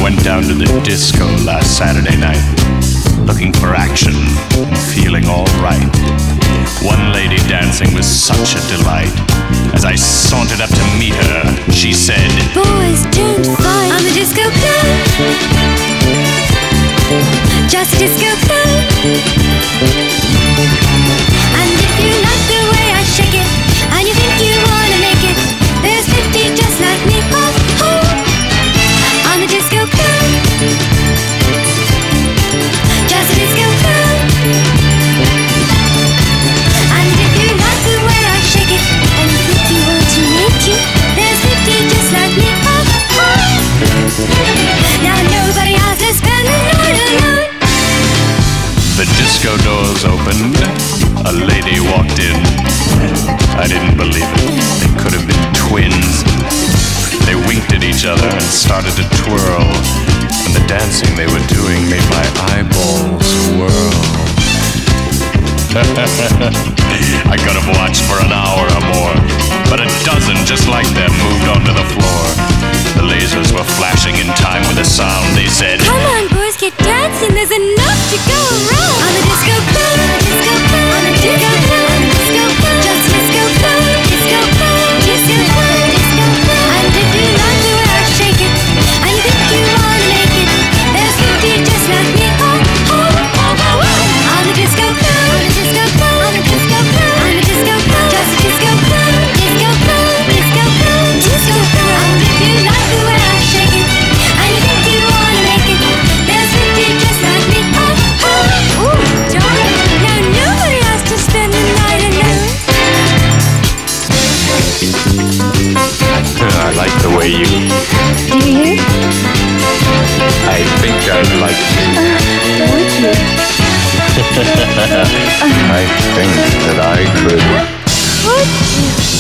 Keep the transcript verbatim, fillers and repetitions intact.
went down to the disco last Saturday night, looking for action and feeling all right. One lady dancing was such a delight. As I sauntered up to meet her, she said, "Boys, don't fight. I'm a disco clown. Just a disco clown. And if you like the way I shake it, and you think you wanna make it, there's fifty just like me. Ho, ho. I'm a disco clown. Just a disco clown. And if you like the way I shake it, and you think you want to make it, there's fifty just like me. Ho, ho. Now nobody has to spend the night alone. The disco doors opened, a lady walked in. I didn't believe it. They could have been twins. They winked at each other and started to twirl, and the dancing they were doing made my eyeballs whirl. I could have watched for an hour or more, but a dozen just like them moved onto the floor. The lasers were flashing in time with the sound. They said, "Come on, boys, get dancing. There's enough to go around. I'm a disco clown, I'm a disco clown, I'm a disco clown, I'm a disco clown, just a disco clown, disco clown, disco clown, disco clown. And if you like the way I shake it, and you think you wanna make it, there's fifty just like me. Oh, oh, oh, oh, oh. I'm a disco clown, I'm a disco clown, I'm a disco clown, I'm a disco clown, just a disco clown, disco clown, disco clown, disco clown. And if you like the way I shake it, and you think you wanna make it, there's fifty just like me. Oh, oh, ooh, darling, now nobody has to spend the night alone. I like the way you... Do you hear? I think I'd like to... Would you? I think that I could... Would you?